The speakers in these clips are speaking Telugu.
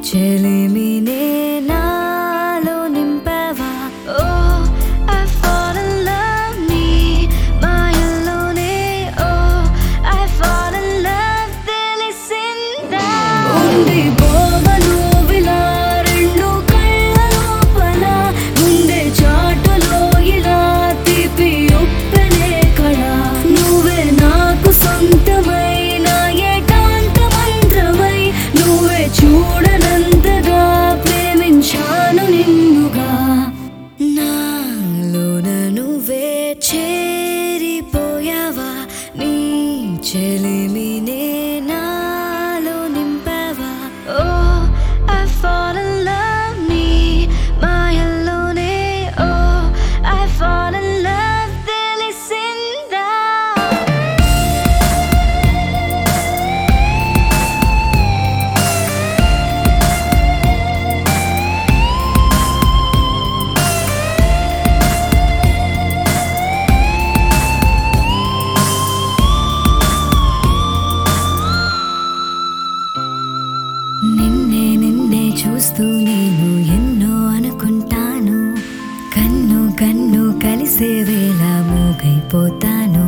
చెలిమినే నాలో నింపావా. Oh, I fall in love నీ మాయల్లోనే. Oh, I fall in love తెలిసిందా. ఉండిపోవను విలా రెండు కళ్ళ లోపల, గుండె చాటులో ఇలా తీపి ఉప్పెనే కళ. నువ్వే నాకు సొంతమైన ఏకాంత మంత్రమై, నువ్వే చూడనంతగా ప్రేమించాను నిన్నుగా. నాలోన నువ్వే చేరిపోయావా, నీ చెలిమినే నాలో నింపావా. Oh, I fall in love నీ మాయల్లోనే. Oh, I fall in love తెలిసిందా. నిన్నే చూస్తూ నేను ఎన్నో అనుకుంటాను. కన్ను కన్ను కలిసే వేళ మూగైపోతాను.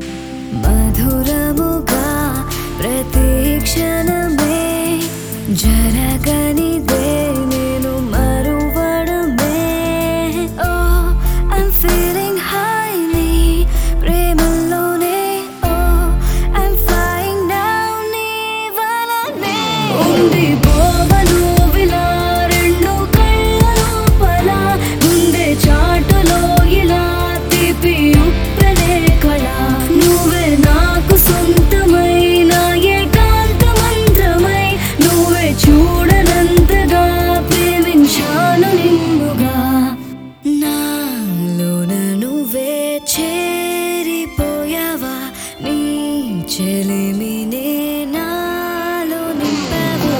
మధురముగా ప్రతి క్షణమే జరగనిదే నేను మరువడమే. Oh, I'm feeling high నీ ప్రేమలోనే. Oh, I'm flying down నీ వలనే. ఉండిపోవను విలా రెండు కళ్ళ లోపల, గుండె చాటులో ఇలా తీపి ఉప్పెనే కళ. నువ్వే నాకు సొంతమైన ఏకాంత మంత్రమై, నువ్వే చూడనంతగా ప్రేమించాను నిన్నుగా. నాలోన నువ్వే చేరిపోయావా, నీ చెలిమినే నాలో నింపావా.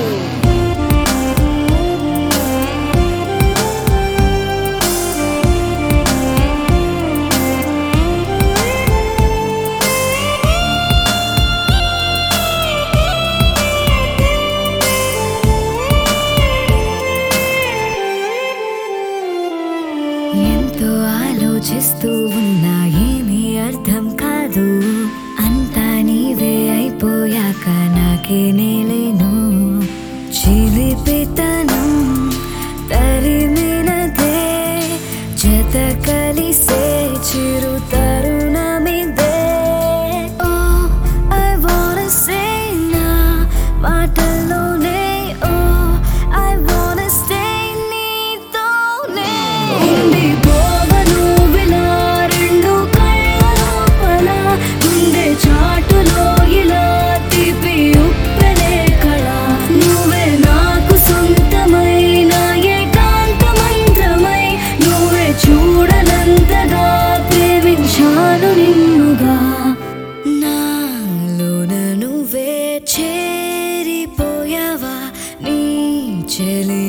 ఎంతో ఆలోచిస్తూ ఉన్నా ఏమీ అర్థం కాదు. అంతా నీవే అయిపోయాక నాకే నేలేను. చిలిపితనం తరిమినదే, జత కలిసే చిరు తరుణమిదే. Oh, I wanna say నా మాటల్లోనే. Oh, I wanna stay నీతోనే. ఉండిపోవను విలా రెండు కళ్ళ లోపల, గుండె చాటులో ఇలా తీపి ఉప్పెనే కళ. నువ్వే నాకు సొంతమైన ఏకాంత మంత్రమై, నువ్వే చూడనంతగా ప్రేమించాను నిన్నుగా. నాలోన నువ్వే చేరిపోయావా, నీ చెలి